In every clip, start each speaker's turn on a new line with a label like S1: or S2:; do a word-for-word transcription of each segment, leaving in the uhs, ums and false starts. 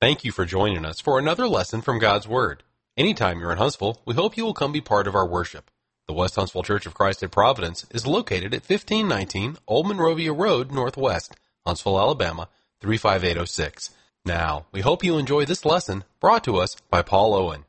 S1: Thank you for joining us for another lesson from God's Word. Anytime you're in Huntsville, we hope you will come be part of our worship. The West Huntsville Church of Christ at Providence is located at fifteen nineteen Old Monrovia Road Northwest, Huntsville, Alabama, three five eight oh six. Now, we hope you enjoy this lesson brought to us by Paul Owen.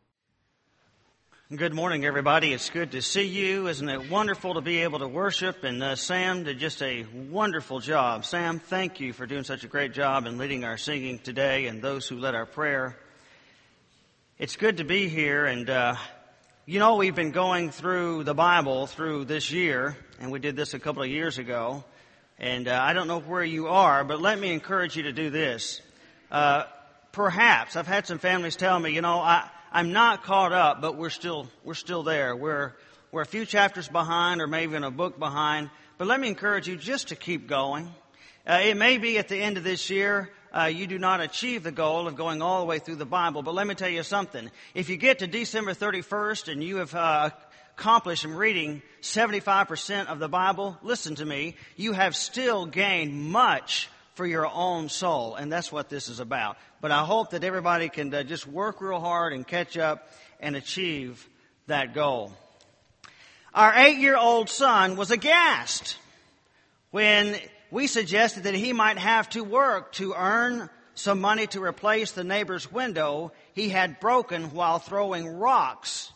S2: Good morning, everybody. It's good to see you. Isn't it wonderful to be able to worship? And uh, Sam did just a wonderful job. Sam, thank you for doing such a great job in leading our singing today and those who led our prayer. It's good to be here. And, uh, you know, we've been going through the Bible through this year, and we did this a couple of years ago. And uh, I don't know where you are, but let me encourage you to do this. Uh, perhaps, I've had some families tell me, you know, I... I'm not caught up, but we're still we're still there. We're we're a few chapters behind, or maybe even a book behind. But let me encourage you just to keep going. Uh, it may be at the end of this year uh, you do not achieve the goal of going all the way through the Bible. But let me tell you something. If you get to December thirty-first and you have uh, accomplished in reading seventy-five percent of the Bible, listen to me. You have still gained much for your own soul, and that's what this is about. But I hope that everybody can uh, just work real hard and catch up and achieve that goal. Our eight-year-old son was aghast when we suggested that he might have to work to earn some money to replace the neighbor's window he had broken while throwing rocks.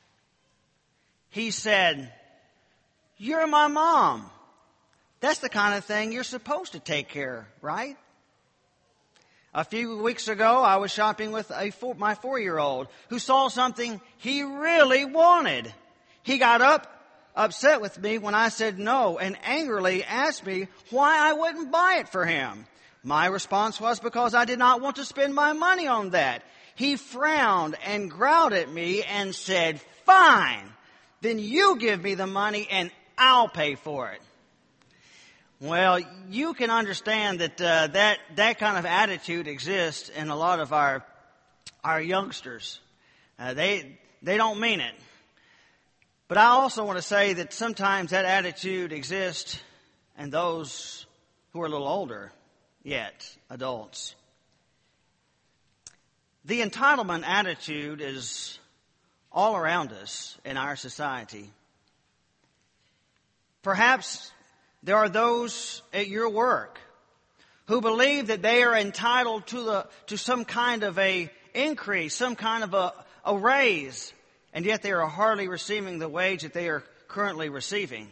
S2: He said, "You're my mom. That's the kind of thing you're supposed to take care, right?" A few weeks ago, I was shopping with a four, my four-year-old who saw something he really wanted. He got up, upset with me when I said no, and angrily asked me why I wouldn't buy it for him. My response was because I did not want to spend my money on that. He frowned and growled at me and said, "Fine, then you give me the money and I'll pay for it." Well, you can understand that uh, that that kind of attitude exists in a lot of our our youngsters. Uh, they they don't mean it. But I also want to say that sometimes that attitude exists in those who are a little older, yet adults. The entitlement attitude is all around us in our society. Perhaps there are those at your work who believe that they are entitled to the to some kind of a increase, some kind of a, a raise, and yet they are hardly receiving the wage that they are currently receiving.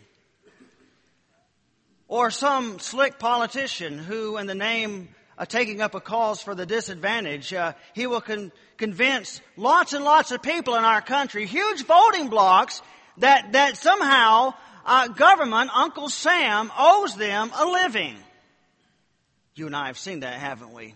S2: Or some slick politician who, in the name of taking up a cause for the disadvantaged, uh, he will con- convince lots and lots of people in our country, huge voting blocks, that that somehow Uh, government, Uncle Sam, owes them a living. You and I have seen that, haven't we?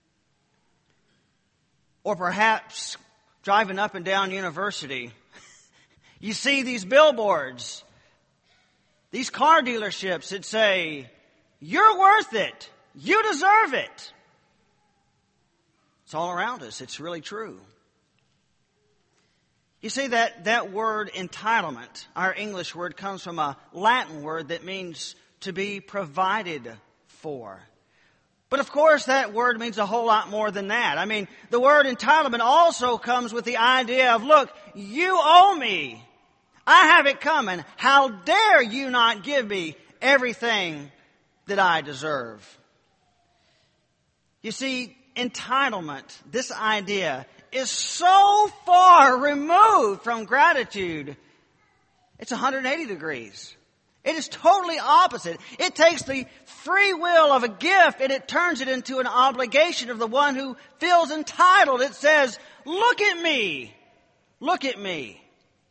S2: Or perhaps driving up and down University, you see these billboards, these car dealerships that say, "You're worth it. You deserve it." It's all around us. It's really true. You see, that, that word entitlement, our English word, comes from a Latin word that means to be provided for. But of course, that word means a whole lot more than that. I mean, the word entitlement also comes with the idea of, look, you owe me. I have it coming. How dare you not give me everything that I deserve? You see, entitlement, this idea, is so far removed from gratitude. It's one hundred eighty degrees. It is totally opposite. It takes the free will of a gift and it turns it into an obligation of the one who feels entitled. It says, "Look at me. Look at me.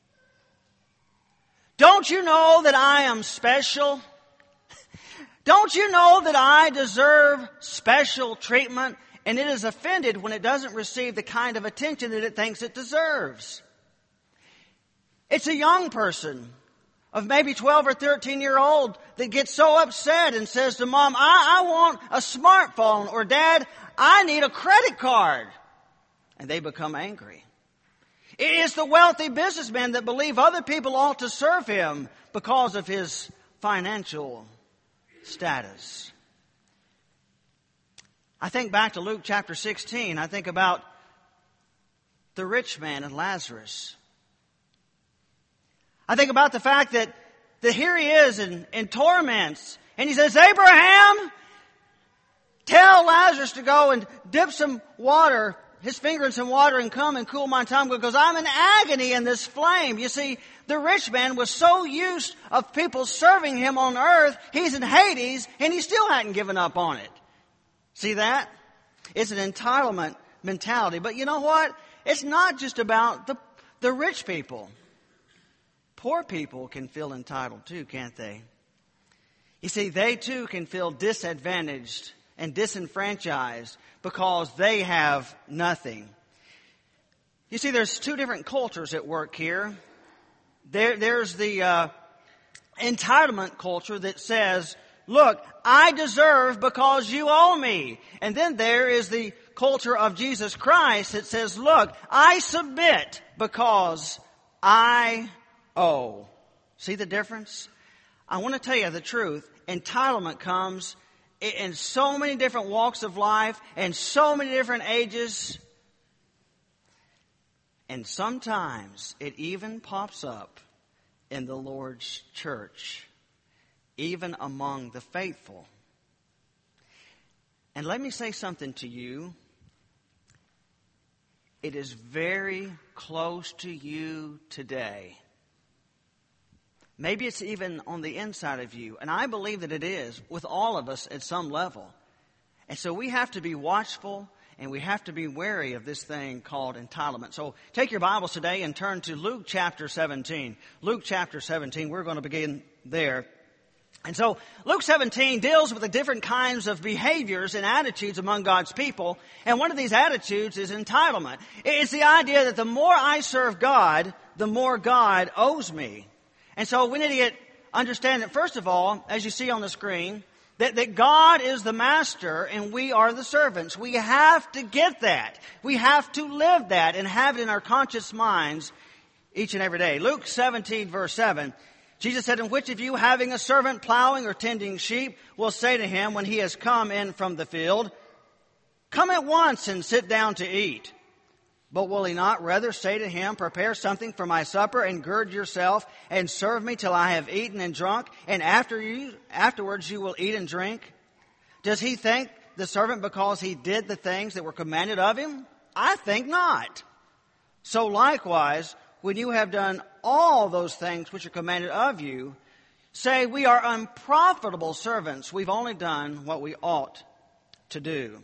S2: Don't you know that I am special? Don't you know that I deserve special treatment?" And it is offended when it doesn't receive the kind of attention that it thinks it deserves. It's a young person of maybe twelve or thirteen year old that gets so upset and says to Mom, I, I want a smartphone, or Dad, I need a credit card. And they become angry. It is the wealthy businessmen that believe other people ought to serve him because of his financial status. I think back to Luke chapter sixteen. I think about the rich man and Lazarus. I think about the fact that, that here he is in, in torments. And he says, Abraham, tell Lazarus to go and dip some water, his finger in some water, and come and cool my tongue, because I'm in agony in this flame. You see, the rich man was so used of people serving him on earth, he's in Hades, and he still hadn't given up on it. See that? It's an entitlement mentality. But you know what? It's not just about the, the rich people. Poor people can feel entitled too, can't they? You see, they too can feel disadvantaged and disenfranchised because they have nothing. You see, there's two different cultures at work here. There, there's the uh, entitlement culture that says, look, I deserve because you owe me. And then there is the culture of Jesus Christ that says, look, I submit because I owe. See the difference? I want to tell you the truth. Entitlement comes in so many different walks of life and so many different ages. And sometimes it even pops up in the Lord's church, even among the faithful. And let me say something to you. It is very close to you today. Maybe it's even on the inside of you. And I believe that it is with all of us at some level. And so we have to be watchful and we have to be wary of this thing called entitlement. So take your Bibles today and turn to Luke chapter seventeen. Luke chapter seventeen, we're going to begin there. And so Luke seventeen deals with the different kinds of behaviors and attitudes among God's people. And one of these attitudes is entitlement. It's the idea that the more I serve God, the more God owes me. And so we need to get, understand that, first of all, as you see on the screen, that, that God is the master and we are the servants. We have to get that. We have to live that and have it in our conscious minds each and every day. Luke seventeen, verse seven, Jesus said, and which of you, having a servant plowing or tending sheep, will say to him when he has come in from the field, come at once and sit down to eat? But will he not rather say to him, prepare something for my supper and gird yourself and serve me till I have eaten and drunk, and after you, afterwards you will eat and drink? Does he thank the servant because he did the things that were commanded of him? I think not. So likewise, when you have done all those things which are commanded of you, say, we are unprofitable servants. We've only done what we ought to do.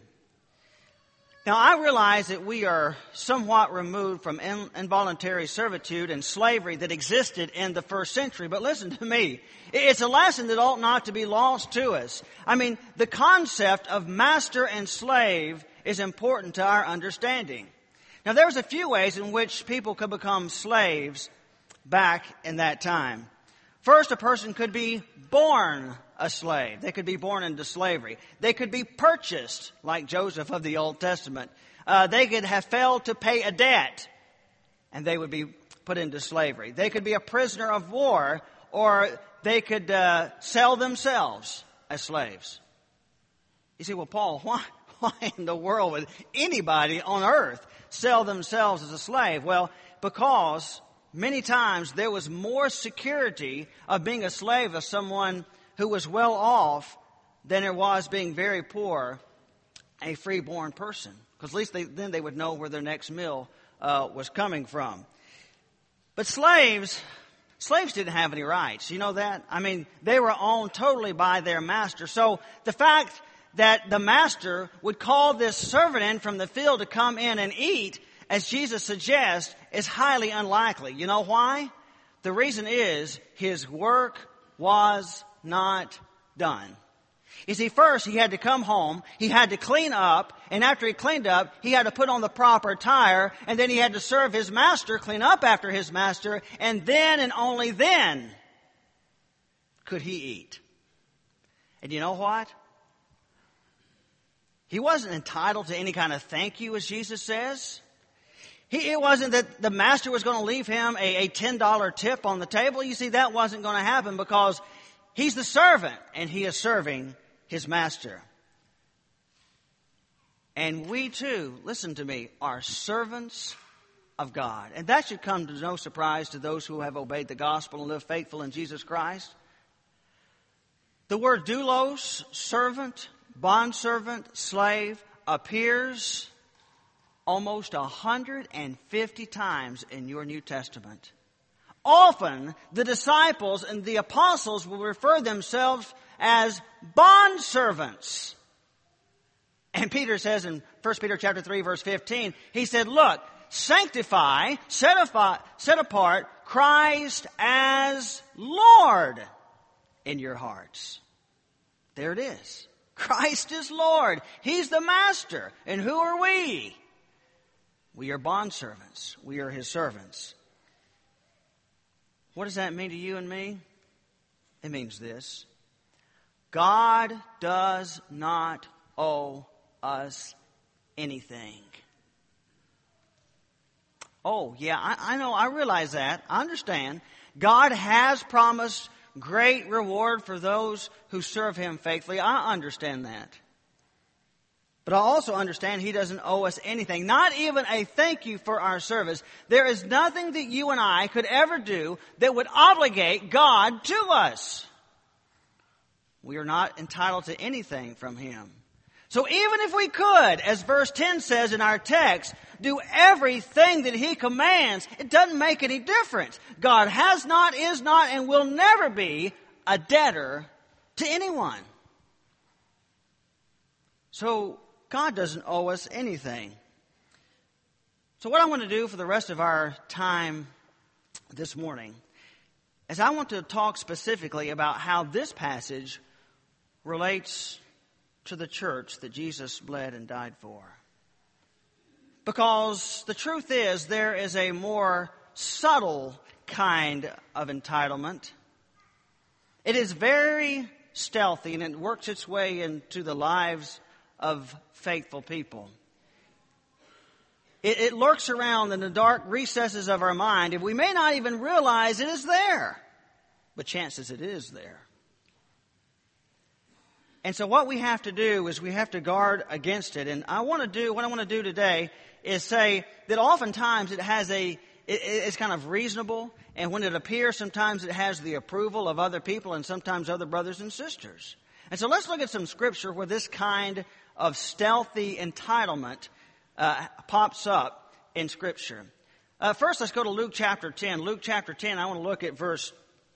S2: Now, I realize that we are somewhat removed from in, involuntary servitude and slavery that existed in the first century. But listen to me. It's a lesson that ought not to be lost to us. I mean, the concept of master and slave is important to our understanding. Now, there's a few ways in which people could become slaves back in that time. First, a person could be born a slave. They could be born into slavery. They could be purchased, like Joseph of the Old Testament. Uh, they could have failed to pay a debt, and they would be put into slavery. They could be a prisoner of war, or they could uh, sell themselves as slaves. You say, well, Paul, why, why in the world would anybody on earth sell themselves as a slave? Well, because many times there was more security of being a slave of someone who was well off than there was being very poor, a freeborn person. Because at least they, then they would know where their next meal uh, was coming from. But slaves, slaves didn't have any rights. You know that? I mean, they were owned totally by their master. So the fact that the master would call this servant in from the field to come in and eat, as Jesus suggests, is highly unlikely. You know why? The reason is his work was not done. You see, first he had to come home, he had to clean up, and after he cleaned up, he had to put on the proper attire, and then he had to serve his master, clean up after his master, and then and only then could he eat. And you know what? He wasn't entitled to any kind of thank you, as Jesus says. He, it wasn't that the master was going to leave him a, a ten dollar tip on the table. You see, that wasn't going to happen because he's the servant and he is serving his master. And we too, listen to me, are servants of God. And that should come to no surprise to those who have obeyed the gospel and live faithful in Jesus Christ. The word doulos, servant, bondservant, slave, appears almost one hundred fifty times in your New Testament. Often, the disciples and the apostles will refer themselves as bondservants. And Peter says in First Peter chapter three, verse fifteen, he said, look, sanctify, set, afi- set apart Christ as Lord in your hearts. There it is. Christ is Lord. He's the master. And who are we? We are bondservants. We are His servants. What does that mean to you and me? It means this. God does not owe us anything. Oh, yeah, I, I know, I realize that. I understand. God has promised great reward for those who serve Him faithfully. I understand that. But I also understand He doesn't owe us anything, not even a thank you for our service. There is nothing that you and I could ever do that would obligate God to us. We are not entitled to anything from Him. So even if we could, as verse ten says in our text, do everything that He commands, it doesn't make any difference. God has not, is not, and will never be a debtor to anyone. So God doesn't owe us anything. So what I want to do for the rest of our time this morning is I want to talk specifically about how this passage relates to the church that Jesus bled and died for. Because the truth is, there is a more subtle kind of entitlement. It is very stealthy, and it works its way into the lives of faithful people. It, it lurks around in the dark recesses of our mind, and we may not even realize it is there. But chances it is there. And so what we have to do is we have to guard against it. And I want to do, what I want to do today is say that oftentimes it has a, it, it's kind of reasonable. And when it appears, sometimes it has the approval of other people and sometimes other brothers and sisters. And so let's look at some scripture where this kind of stealthy entitlement uh, pops up in Scripture. Uh, first, let's go to Luke chapter ten. Luke chapter ten, I want to look at verse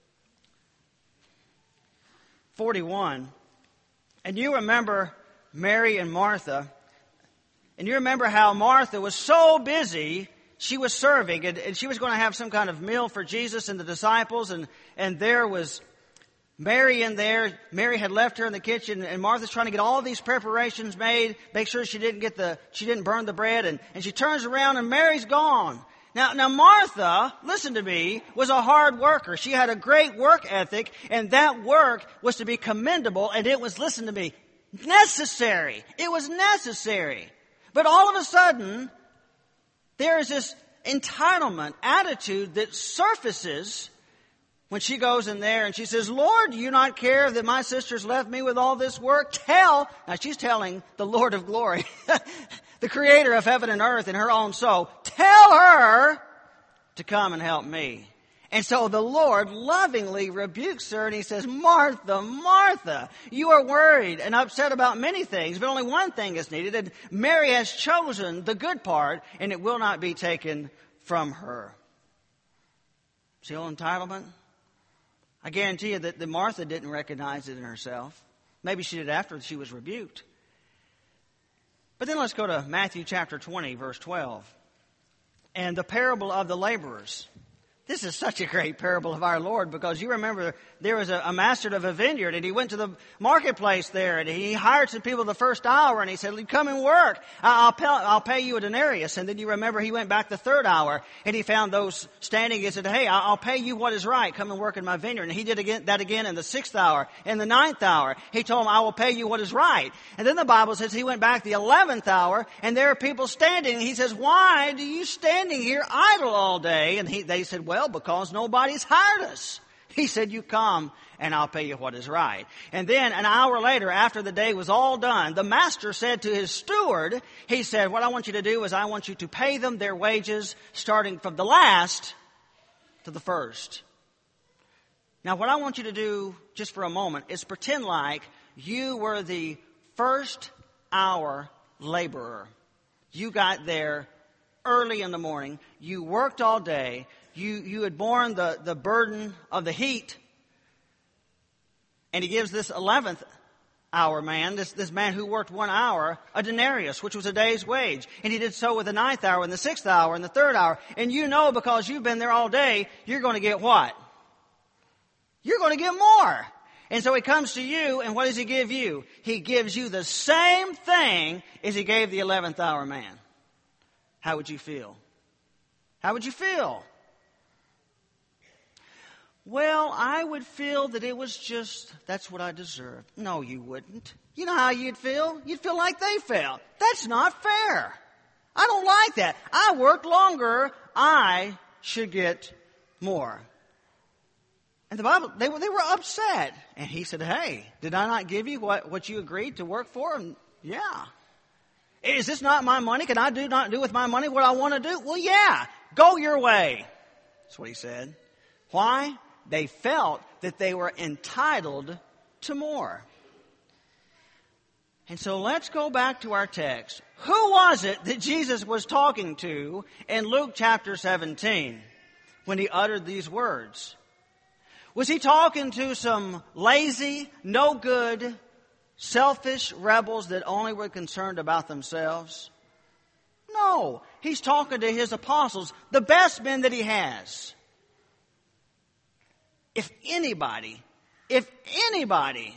S2: forty-one. And you remember Mary and Martha. And you remember how Martha was so busy, she was serving, and, and she was going to have some kind of meal for Jesus and the disciples, and, and there was Mary in there. Mary had left her in the kitchen, and Martha's trying to get all these preparations made, make sure she didn't get the, she didn't burn the bread, and, and she turns around and Mary's gone. Now, now Martha, listen to me, was a hard worker. She had a great work ethic, and that work was to be commendable, and it was, listen to me, necessary. It was necessary. But all of a sudden, there is this entitlement attitude that surfaces when she goes in there and she says, Lord, do you not care that my sister's left me with all this work? Tell, now she's telling the Lord of glory, the creator of heaven and earth in her own soul, tell her to come and help me. And so the Lord lovingly rebukes her and He says, Martha, Martha, you are worried and upset about many things, but only one thing is needed. And Mary has chosen the good part, and it will not be taken from her. See all entitlement? I guarantee you that, that Martha didn't recognize it in herself. Maybe she did after she was rebuked. But then let's go to Matthew chapter twenty, verse twelve. And the parable of the laborers. This is such a great parable of our Lord, because you remember there was a, a master of a vineyard, and he went to the marketplace there, and he hired some people the first hour, and he said, come and work. I'll pay, I'll pay you a denarius. And then you remember he went back the third hour, and he found those standing and said, hey, I'll pay you what is right. Come and work in my vineyard. And he did again, that again in the sixth hour. In the ninth hour, he told him, I will pay you what is right. And then the Bible says he went back the eleventh hour, and there are people standing. And he says, why do you standing here idle all day? And he, they said, well, because nobody's hired us. He said, you come and I'll pay you what is right. And then an hour later, after the day was all done, the master said to his steward, he said, what I want you to do is I want you to pay them their wages starting from the last to the first. Now, what I want you to do just for a moment is pretend like you were the first hour laborer. You got there early in the morning. You worked all day. You, you had borne the, the burden of the heat. And he gives this eleventh hour man, this, this man who worked one hour, a denarius, which was a day's wage. And he did so with the ninth hour and the sixth hour and the third hour. And you know, because you've been there all day, you're going to get what? You're going to get more. And so he comes to you, and what does he give you? He gives you the same thing as he gave the eleventh hour man. How would you feel? How would you feel? Well, I would feel that it was just, that's what I deserved. No, you wouldn't. You know how you'd feel? You'd feel like they felt. That's not fair. I don't like that. I worked longer. I should get more. And the Bible, they were, they were upset. And he said, hey, did I not give you what, what you agreed to work for? And yeah. Is this not my money? Can I do not do with my money what I want to do? Well, yeah. Go your way. That's what he said. Why? They felt that they were entitled to more. And so let's go back to our text. Who was it that Jesus was talking to in Luke chapter seventeen when he uttered these words? Was he talking to some lazy, no good, selfish rebels that only were concerned about themselves? No, he's talking to his apostles, the best men that he has. If anybody, if anybody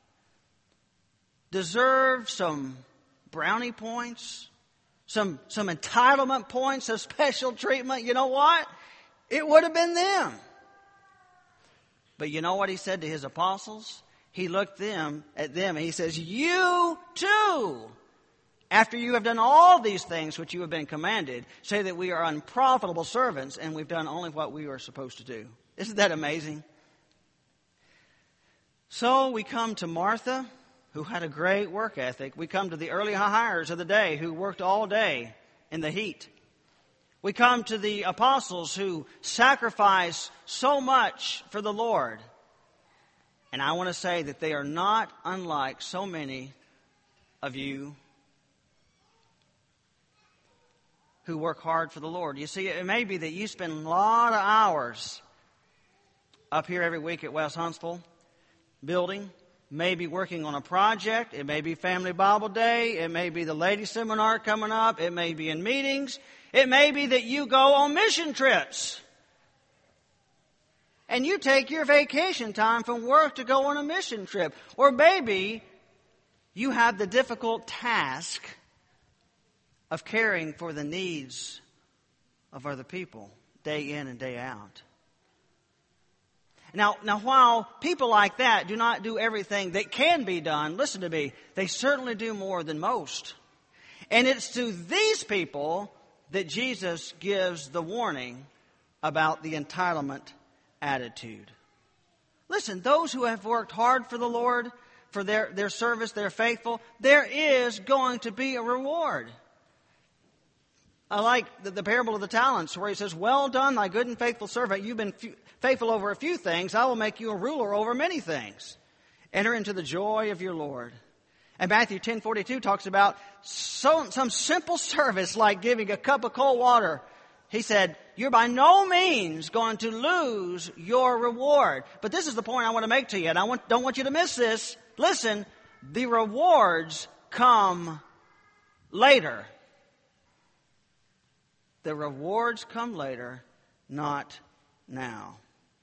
S2: deserved some brownie points, some, some entitlement points of special treatment, you know what? It would have been them. But you know what he said to his apostles? He looked them at them and he says, you too, after you have done all these things which you have been commanded, say that we are unprofitable servants and we've done only what we are supposed to do. Isn't that amazing? So we come to Martha, who had a great work ethic. We come to the early hires of the day who worked all day in the heat. We come to the apostles who sacrificed so much for the Lord. And I want to say that they are not unlike so many of you who work hard for the Lord. You see, it may be that you spend a lot of hours up here every week at West Huntsville building, maybe working on a project. It may be Family Bible Day. It may be the ladies seminar coming up. It may be in meetings. It may be that you go on mission trips. And you take your vacation time from work to go on a mission trip. Or maybe you have the difficult task of caring for the needs of other people day in and day out. Now, now, while people like that do not do everything that can be done, listen to me, they certainly do more than most. And it's to these people that Jesus gives the warning about the entitlement attitude. Listen, those who have worked hard for the Lord, for their, their service, they're faithful, there is going to be a reward. I like the, the parable of the talents where he says, well done, thy good and faithful servant. You've been few, faithful over a few things. I will make you a ruler over many things. Enter into the joy of your Lord. And Matthew ten forty-two talks about so, some simple service like giving a cup of cold water. He said, you're by no means going to lose your reward. But this is the point I want to make to you, and I want, don't want you to miss this. Listen, the rewards come later. The rewards come later, not now.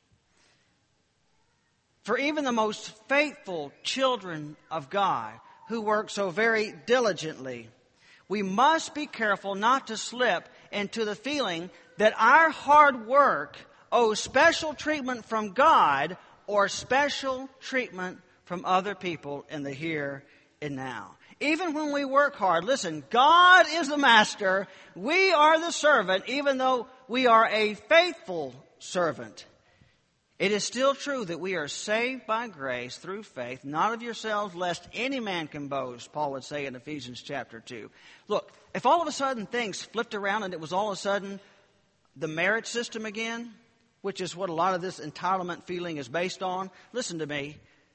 S2: For even the most faithful children of God who work so very diligently, we must be careful not to slip into the feeling that our hard work owes special treatment from God or special treatment from other people in the here and now. Even when we work hard, listen, God is the master. We are the servant, even though we are a faithful servant. It is still true that we are saved by grace through faith, not of yourselves, lest any man can boast, Paul would say in Ephesians chapter two. Look, if all of a sudden things flipped around and it was all of a sudden the merit system again, which is what a lot of this entitlement feeling is based on, listen to me.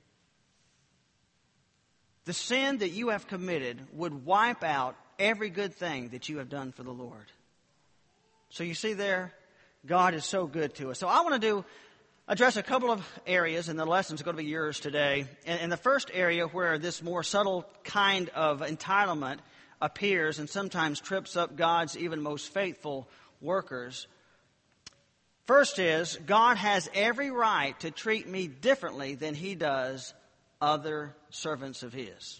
S2: The sin that you have committed would wipe out every good thing that you have done for the Lord. So you see there, God is so good to us. So I want to do address a couple of areas, and the lesson's going to be yours today. And, and the first area where this more subtle kind of entitlement appears and sometimes trips up God's even most faithful workers. First is, God has every right to treat me differently than He does other servants of His.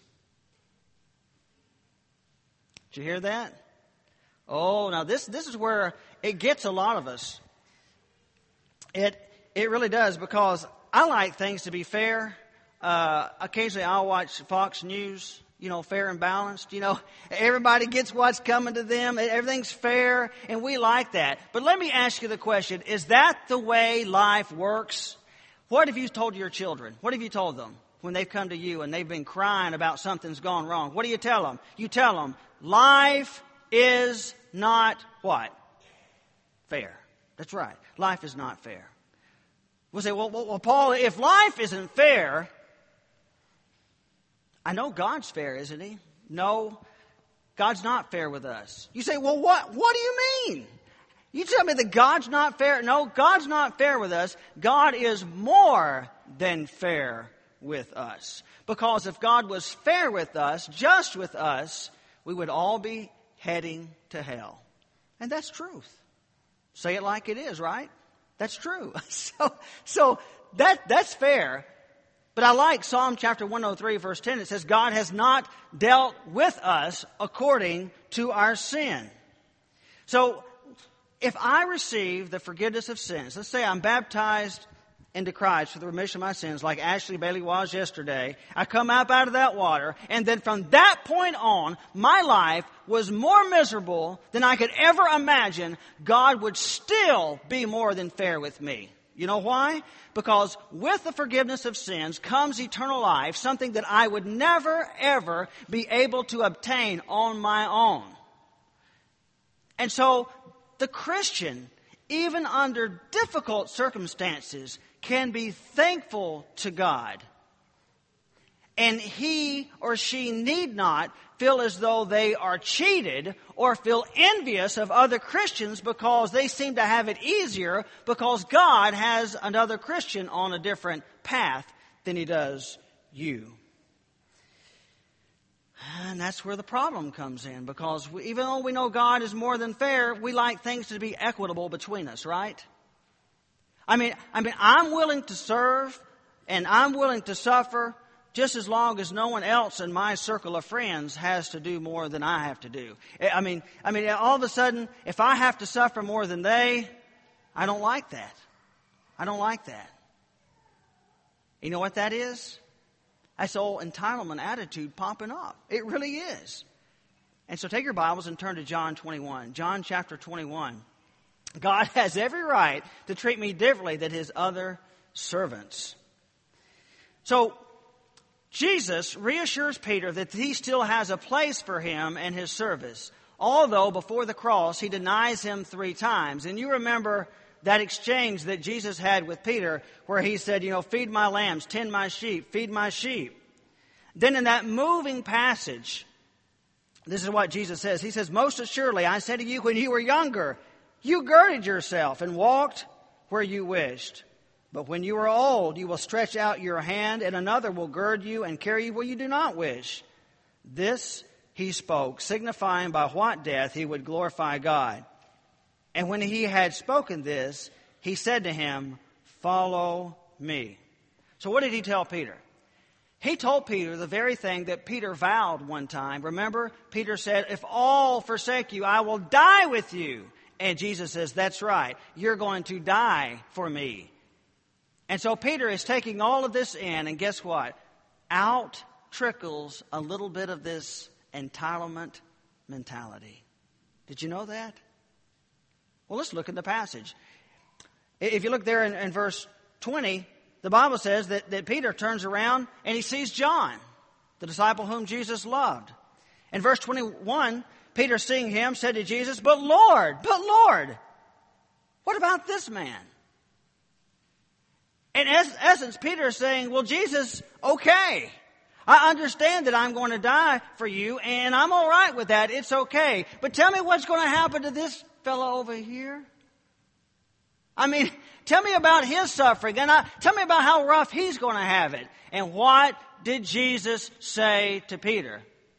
S2: Did you hear that? Oh, now this, this is where it gets a lot of us. It It really does, because I like things to be fair. Uh, occasionally I'll watch Fox News, you know, fair and balanced. You know, everybody gets what's coming to them. Everything's fair, and we like that. But let me ask you the question, is that the way life works? What have you told your children? What have you told them when they've come to you and they've been crying about something's gone wrong? What do you tell them? You tell them, life is not what? Fair. That's right. Life is not fair. We'll say, well, well, well, Paul, if life isn't fair, I know God's fair, isn't He? No, God's not fair with us. You say, well, what, what do you mean? You tell me that God's not fair? No, God's not fair with us. God is more than fair with us. Because if God was fair with us, just with us, we would all be heading to hell. And that's truth. Say it like it is, right? That's true. So, so that, that's fair. But I like Psalm chapter one oh three, verse ten. It says, God has not dealt with us according to our sin. So, if I receive the forgiveness of sins, let's say I'm baptized into Christ for the remission of my sins, like Ashley Bailey was yesterday. I come up out of that water, and then from that point on, my life was more miserable than I could ever imagine. God would still be more than fair with me. You know why? Because with the forgiveness of sins comes eternal life, something that I would never, ever be able to obtain on my own. And so, the Christian, even under difficult circumstances, can be thankful to God. And he or she need not feel as though they are cheated or feel envious of other Christians because they seem to have it easier because God has another Christian on a different path than He does you. And that's where the problem comes in, because we, even though we know God is more than fair, we like things to be equitable between us, right? I mean, I mean, I'm willing to serve and I'm willing to suffer just as long as no one else in my circle of friends has to do more than I have to do. I mean, I mean, all of a sudden, if I have to suffer more than they, I don't like that. I don't like that. You know what that is? That's the old entitlement attitude popping up. It really is. And so take your Bibles and turn to John twenty-one. John chapter twenty-one. God has every right to treat me differently than His other servants. So Jesus reassures Peter that he still has a place for him and his service, although before the cross he denies him three times. And you remember that exchange that Jesus had with Peter where he said, you know, feed my lambs, tend my sheep, feed my sheep. Then in that moving passage, this is what Jesus says. He says, most assuredly, I say to you, when you were younger, you girded yourself and walked where you wished. But when you are old, you will stretch out your hand, and another will gird you and carry you where you do not wish. This he spoke, signifying by what death he would glorify God. And when he had spoken this, he said to him, follow me. So what did he tell Peter? He told Peter the very thing that Peter vowed one time. Remember, Peter said, if all forsake you, I will die with you. And Jesus says, that's right. You're going to die for me. And so Peter is taking all of this in, and guess what? Out trickles a little bit of this entitlement mentality. Did you know that? Well, let's look at the passage. If you look there in, in verse twenty, the Bible says that, that Peter turns around and he sees John, the disciple whom Jesus loved. In verse twenty-one, Peter, seeing him, said to Jesus, "But Lord, but Lord, what about this man?" In es- essence, Peter is saying, well, Jesus, okay. I understand that I'm going to die for you, and I'm all right with that. It's okay. But tell me what's going to happen to this fellow over here. I mean, tell me about his suffering, and I, tell me about how rough he's going to have it. And what did Jesus say to Peter?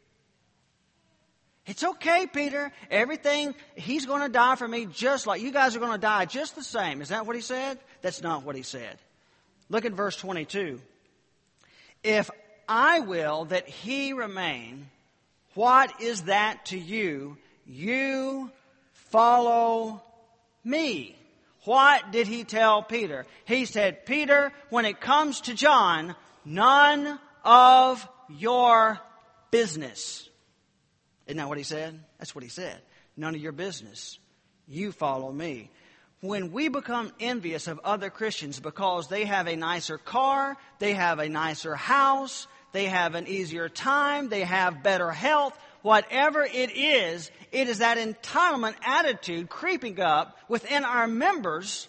S2: It's okay, Peter. Everything, he's going to die for me just like you guys are going to die just the same. Is that what he said? That's not what he said. Look at verse twenty-two. If I will that he remain, what is that to you? You follow me. What did he tell Peter? He said, Peter, when it comes to John, none of your business. Isn't that what he said? That's what he said. None of your business. You follow me. When we become envious of other Christians because they have a nicer car, they have a nicer house, they have an easier time, they have better health, whatever it is, it is that entitlement attitude creeping up within our members,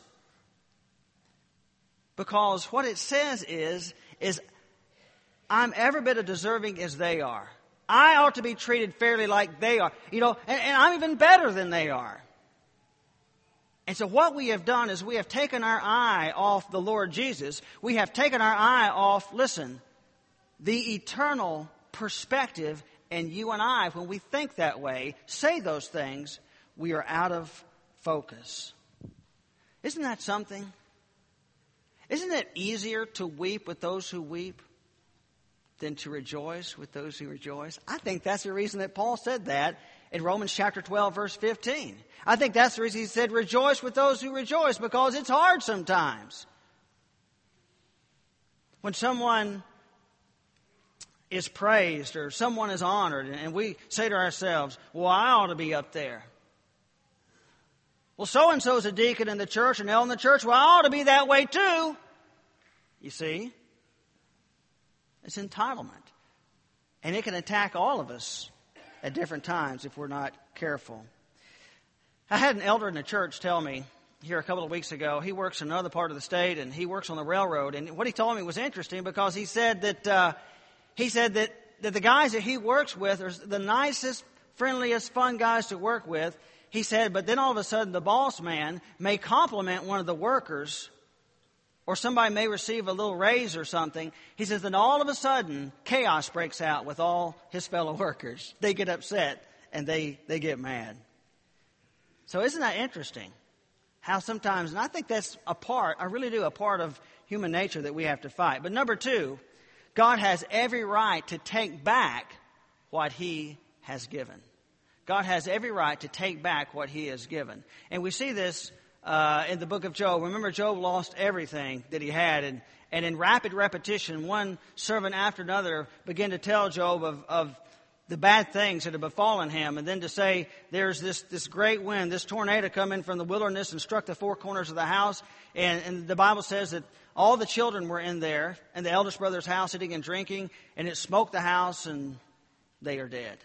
S2: because what it says is, is I'm every bit as deserving as they are. I ought to be treated fairly like they are. You know, and, and I'm even better than they are. And so what we have done is we have taken our eye off the Lord Jesus. We have taken our eye off, listen, the eternal perspective. And you and I, when we think that way, say those things, we are out of focus. Isn't that something? Isn't it easier to weep with those who weep than to rejoice with those who rejoice? I think that's the reason that Paul said that in Romans chapter twelve, verse fifteen. I think that's the reason he said, rejoice with those who rejoice, because it's hard sometimes. When someone is praised or someone is honored, and we say to ourselves, well, I ought to be up there. Well, so-and-so's a deacon in the church, and they're in the church, well, I ought to be that way too. You see? It's entitlement. And it can attack all of us at different times if we're not careful. I had an elder in the church tell me here a couple of weeks ago, he works in another part of the state, and he works on the railroad. And what he told me was interesting, because he said that uh, he said that, that the guys that he works with are the nicest, friendliest, fun guys to work with. He said, but then all of a sudden the boss man may compliment one of the workers, or somebody may receive a little raise or something. He says, then all of a sudden chaos breaks out with all his fellow workers. They get upset and they, they get mad. So isn't that interesting? How sometimes, and I think that's a part, I really do, a part of human nature that we have to fight. But number two, God has every right to take back what He has given. God has every right to take back what He has given. And we see this uh, in the book of Job. Remember, Job lost everything that he had. And, and in rapid repetition, one servant after another began to tell Job of, of the bad things that had befallen him. And then to say, there's this, this great wind, this tornado come in from the wilderness and struck the four corners of the house. And, and the Bible says that all the children were in there, in the eldest brother's house, eating and drinking, and it smoked the house, and they are dead.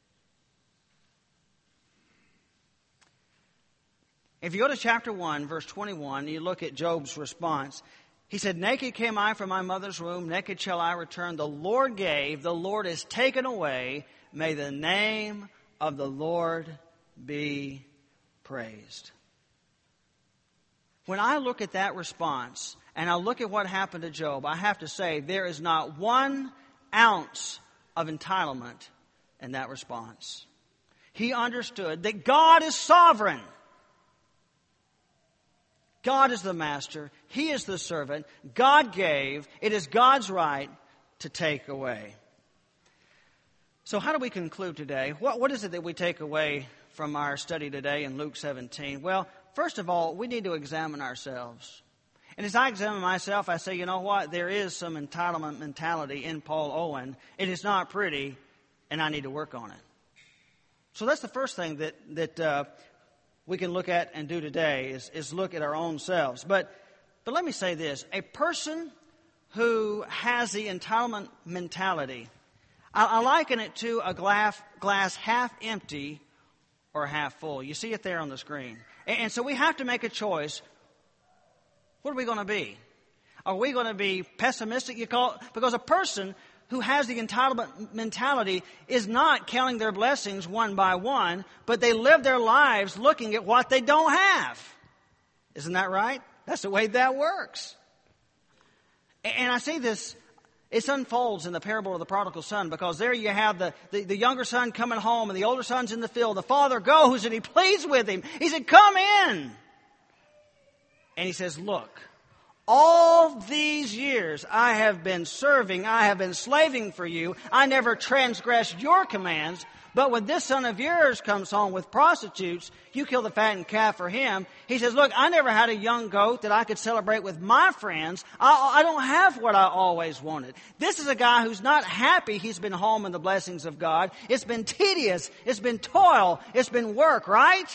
S2: If you go to chapter one, verse twenty-one, and you look at Job's response, he said, naked came I from my mother's womb, naked shall I return. The Lord gave, the Lord is taken away. May the name of the Lord be praised. When I look at that response, and I look at what happened to Job, I have to say there is not one ounce of entitlement in that response. He understood that God is sovereign. God is the master. He is the servant. God gave. It is God's right to take away. So how do we conclude today? What, what is it that we take away from our study today in Luke seventeen? Well, first of all, we need to examine ourselves. And as I examine myself, I say, you know what? There is some entitlement mentality in Paul Owen. It is not pretty, and I need to work on it. So that's the first thing that that uh, we can look at and do today is, is look at our own selves. But But let me say this. A person who has the entitlement mentality, I, I liken it to a glass, glass half empty or half full. You see it there on the screen. And, and so we have to make a choice. What are we going to be? Are we going to be pessimistic? You call, because a person who has the entitlement mentality is not counting their blessings one by one, but they live their lives looking at what they don't have. Isn't that right? That's the way that works. And I see this, it unfolds in the parable of the prodigal son, because there you have the, the, the younger son coming home and the older son's in the field. The father goes and he pleads with him. He said, come in. And he says, look, all these years I have been serving, I have been slaving for you. I never transgressed your commands. But when this son of yours comes home with prostitutes, you kill the fattened calf for him. He says, look, I never had a young goat that I could celebrate with my friends. I, I don't have what I always wanted. This is a guy who's not happy he's been home in the blessings of God. It's been tedious. It's been toil. It's been work, right?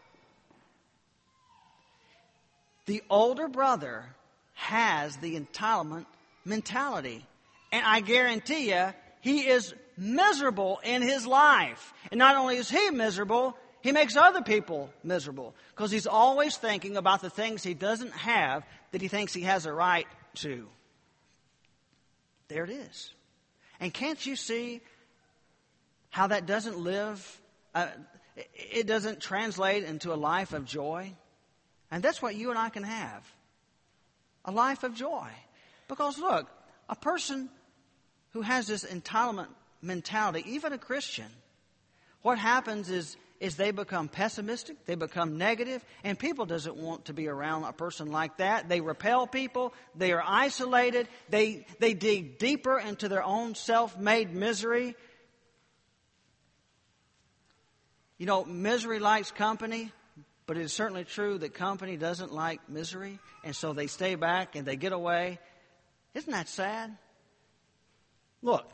S2: The older brother has the entitlement mentality. And I guarantee you, he is miserable in his life. And not only is he miserable, he makes other people miserable, because he's always thinking about the things he doesn't have that he thinks he has a right to. There it is. And can't you see how that doesn't live, uh, it doesn't translate into a life of joy? And that's what you and I can have. A life of joy. Because look, a person who has this entitlement mentality, even a Christian, what happens is, is they become pessimistic, they become negative, and people doesn't want to be around a person like that. They repel people, they are isolated, they, they dig deeper into their own self-made misery. You know, misery likes company. But it is certainly true that company doesn't like misery, and so they stay back and they get away. Isn't that sad? Look,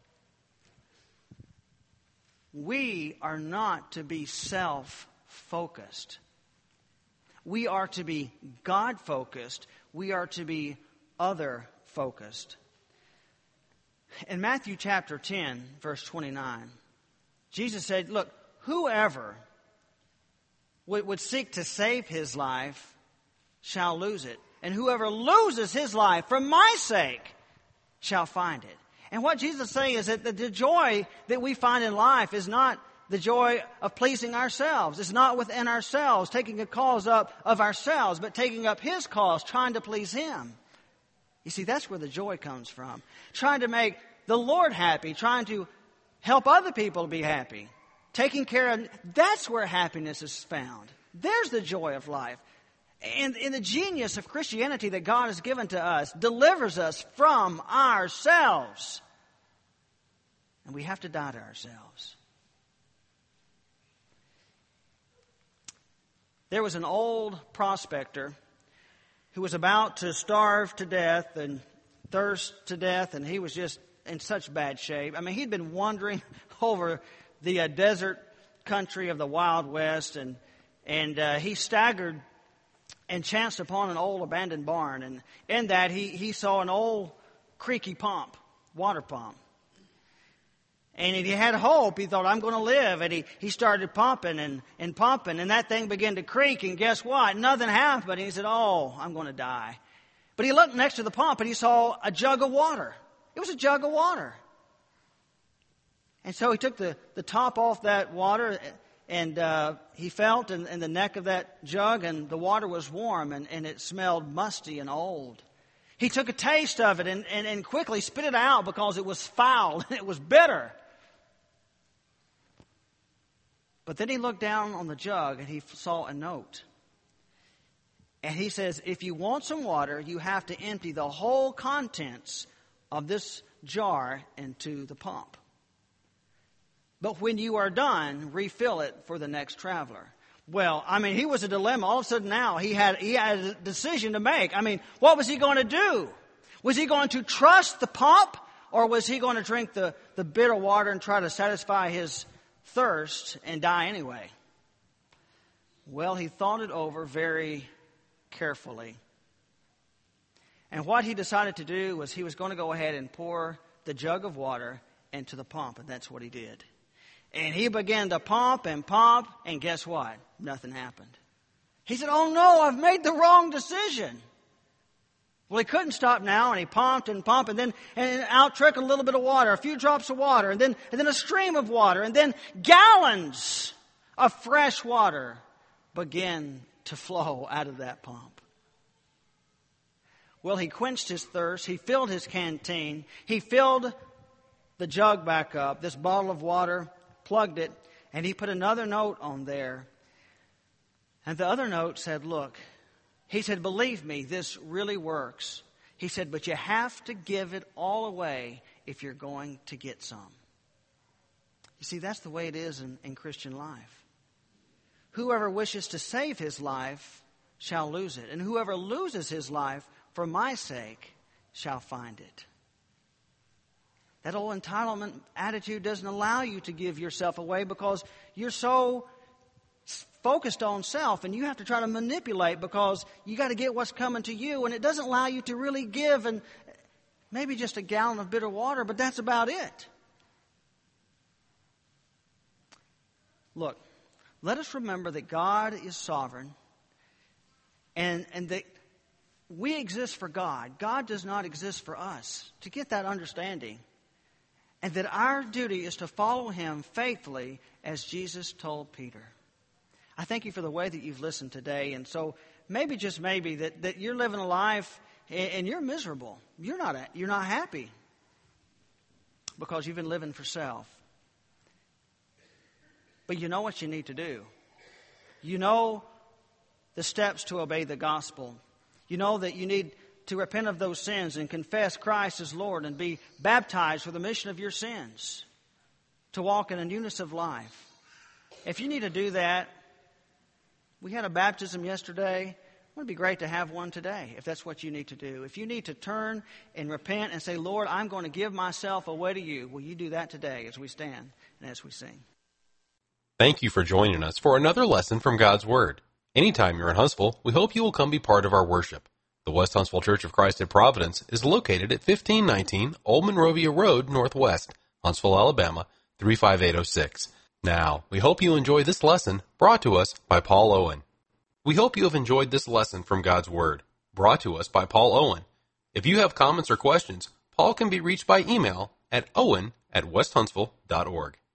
S2: we are not to be self-focused. We are to be God-focused. We are to be other-focused. In Matthew chapter ten, verse twenty-nine, Jesus said, look, whoever would seek to save his life shall lose it. And whoever loses his life for my sake shall find it. And what Jesus is saying is that the joy that we find in life is not the joy of pleasing ourselves. It's not within ourselves, taking a cause up of ourselves, but taking up his cause, trying to please him. You see, that's where the joy comes from. Trying to make the Lord happy, trying to help other people to be happy. Taking care of, that's where happiness is found. There's the joy of life. And, and the genius of Christianity that God has given to us delivers us from ourselves. And we have to die to ourselves. There was an old prospector who was about to starve to death and thirst to death, and he was just in such bad shape. I mean, he'd been wandering over the uh, desert country of the Wild West, and and uh, he staggered and chanced upon an old abandoned barn, and in that he, he saw an old creaky pump, water pump. And he had hope. He thought, I'm going to live. And he, he started pumping and, and pumping, and that thing began to creak, and guess what? Nothing happened. And he said, oh, I'm going to die. But he looked next to the pump, and he saw a jug of water. It was a jug of water. And so he took the, the top off that water, and uh, he felt in, in the neck of that jug, and the water was warm, and, and it smelled musty and old. He took a taste of it and, and, and quickly spit it out because it was foul and it was bitter. But then he looked down on the jug and he saw a note. And he says, if you want some water, you have to empty the whole contents of this jar into the pump. But when you are done, refill it for the next traveler. Well, I mean, he was a dilemma. All of a sudden now he had, he had a decision to make. I mean, what was he going to do? Was he going to trust the pump, or was he going to drink the, the bitter water and try to satisfy his thirst and die anyway? Well, he thought it over very carefully. And what he decided to do was he was going to go ahead and pour the jug of water into the pump, and that's what he did. And he began to pump and pump, and guess what? Nothing happened. He said, oh no, I've made the wrong decision. Well, he couldn't stop now, and he pumped and pumped, and then and out trickled a little bit of water, a few drops of water, and then and then a stream of water, and then gallons of fresh water began to flow out of that pump. Well, he quenched his thirst. He filled his canteen. He filled the jug back up, this bottle of water, plugged it, and he put another note on there. And the other note said, look, he said, believe me, this really works. He said, but you have to give it all away if you're going to get some. You see, that's the way it is in, in Christian life. Whoever wishes to save his life shall lose it, and whoever loses his life for my sake shall find it. That old entitlement attitude doesn't allow you to give yourself away because you're so focused on self, and you have to try to manipulate because you got to get what's coming to you, and it doesn't allow you to really give, and maybe just a gallon of bitter water, but that's about it. Look, let us remember that God is sovereign, and, and that we exist for God. God does not exist for us. To get that understanding, and that our duty is to follow Him faithfully as Jesus told Peter. I thank you for the way that you've listened today. And so maybe, just maybe, that, that you're living a life and you're miserable. You're not, you're not happy because you've been living for self. But you know what you need to do. You know the steps to obey the gospel. You know that you need to repent of those sins and confess Christ as Lord and be baptized for the remission of your sins, to walk in a newness of life. If you need to do that, we had a baptism yesterday. It would be great to have one today, if that's what you need to do. If you need to turn and repent and say, Lord, I'm going to give myself away to you, will you do that today as we stand and as we sing?
S1: Thank you for joining us for another lesson from God's Word. Anytime you're in Huntsville, we hope you will come be part of our worship. The West Huntsville Church of Christ at Providence is located at fifteen nineteen Old Monrovia Road, Northwest, Huntsville, Alabama, three five eight oh six. Now, we hope you enjoy this lesson brought to us by Paul Owen. We hope you have enjoyed this lesson from God's Word, brought to us by Paul Owen. If you have comments or questions, Paul can be reached by email at owen at west huntsville dot org.